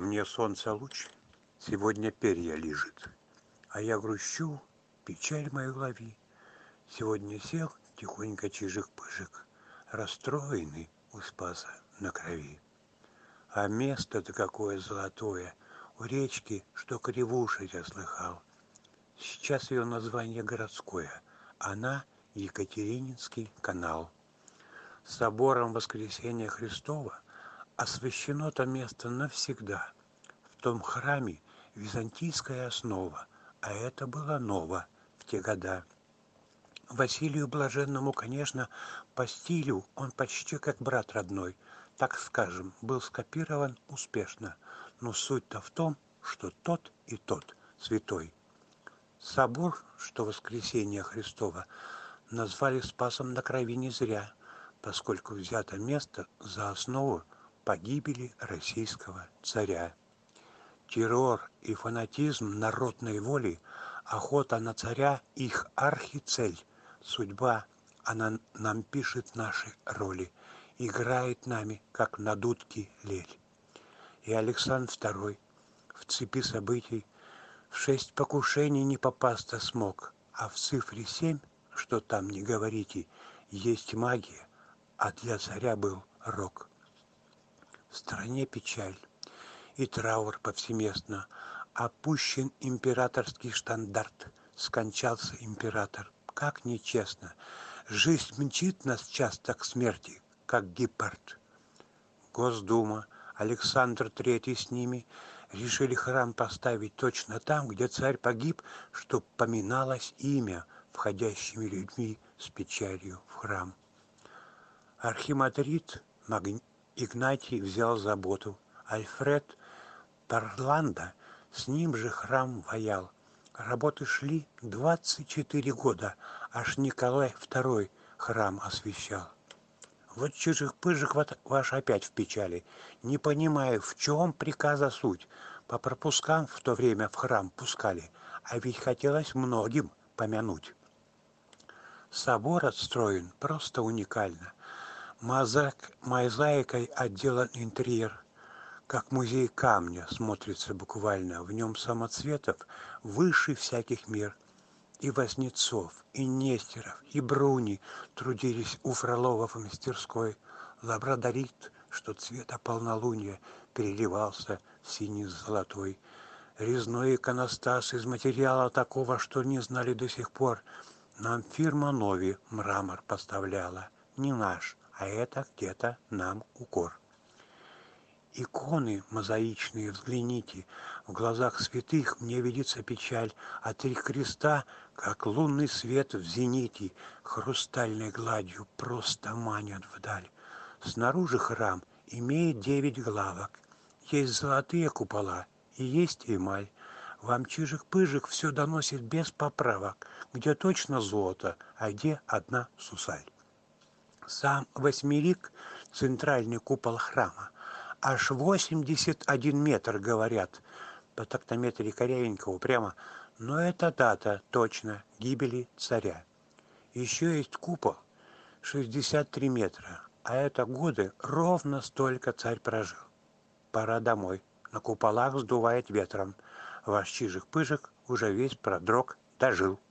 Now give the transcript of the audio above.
Мне солнце луч сегодня перья лижет, а я грущу, печаль мою лови. Сегодня сел тихонько чижик-пыжик, расстроенный у Спаса на крови. А место-то какое золотое, у речки, что кривушить я слыхал. Сейчас ее название городское, она Екатерининский канал. Собором Воскресения Христова освящено то место навсегда. В том храме византийская основа, а это было ново в те года. Василию Блаженному, конечно, по стилю он почти как брат родной, так скажем, был скопирован успешно, но суть-то в том, что тот и тот святой. Собор, что Воскресение Христова, назвали Спасом на крови не зря, поскольку взято место за основу погибели российского царя. Террор и фанатизм народной воли, охота на царя – их архицель. Судьба, она нам пишет наши роли, играет нами, как на дудке лель. И Александр II в цепи событий в 6 покушений не попасться смог, а в цифре 7, что там не говорите, есть магия, а для царя был рок. В стране печаль и траур повсеместно. Опущен императорский штандарт, скончался император. Как нечестно! Жизнь мчит нас часто к смерти, как гепард. Госдума, Александр III с ними решили храм поставить точно там, где царь погиб, чтоб поминалось имя входящими людьми с печалью в храм. Архимандрит Игнатий взял заботу. Альфред Тарланда с ним же храм ваял. Работы шли 24 года, аж Николай II храм освящал. Вот чижик-пыжик ваш опять в печали. Не понимаю, в чем приказа суть. По пропускам в то время в храм пускали, а ведь хотелось многим помянуть. Собор отстроен просто уникально. Мозаикой отделан интерьер. Как музей камня смотрится буквально. В нем самоцветов выше всяких мер. И Васнецов, и Нестеров, и Бруни трудились у Фролова в мастерской. Лабрадорит, что цвета полнолуния, переливался в синий-золотой. Резной иконостас из материала такого, что не знали до сих пор. Нам фирма Нови мрамор поставляла. Не наш, а это где-то нам укор. Иконы мозаичные, взгляните, в глазах святых мне видится печаль, а 3 креста, как лунный свет в зените, хрустальной гладью просто манят вдаль. Снаружи храм имеет 9 главок, есть золотые купола и есть эмаль. Вам чижик-пыжик все доносит без поправок, где точно золото, а где одна сусаль. Сам восьмерик, центральный купол храма, аж 81 метр, говорят, по тактометре Корявенького прямо, но это дата точно гибели царя. Еще есть купол 63 метра, а это годы ровно столько царь прожил. Пора домой, на куполах сдувает ветром, ваш чижик-пыжик уже весь продрог дожил.